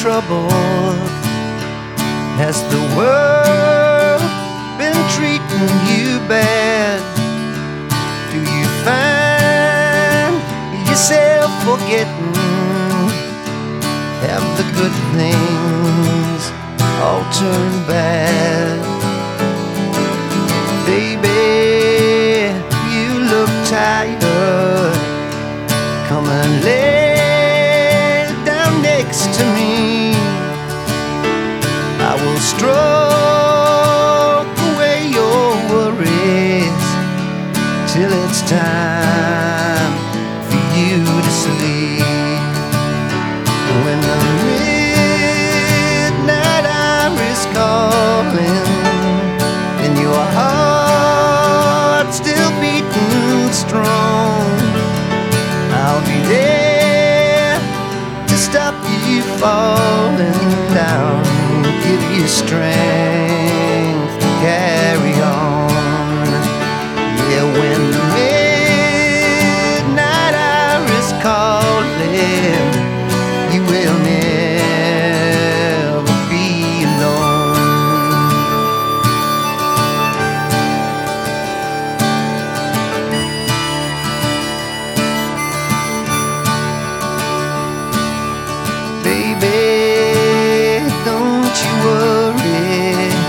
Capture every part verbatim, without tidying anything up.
troubled? Has the world been treating you bad? Do you find yourself forgetting? Have the good things all turned bad? Baby, you look tired. Come and lay down next to me. I will stroke away your worries till it's time for you to sleep. When the midnight hour is calling and your heart's still beating strong, I'll be there to stop you falling down, give you strength to carry on. Yeah, when the midnight hour is calling, you will never be alone. Baby, don't you worry,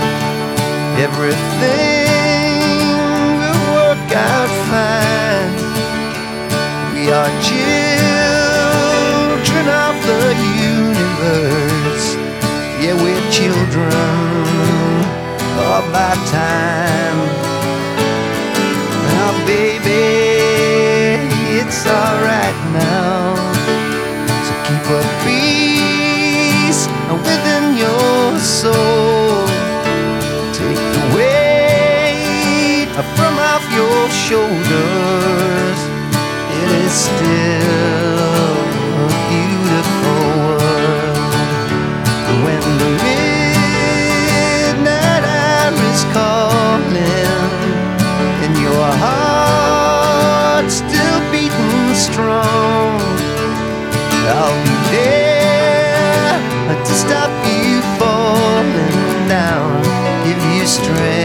everything will work out fine. We are children of the universe. Yeah, we're children of our time. Now, baby, it's alright now. So keep a peace within your soul. Take the weight from off your shoulders. It is still a beautiful world. When the midnight hour is calling and your heart's still beating strong, I'll be there to stop you falling down, give you strength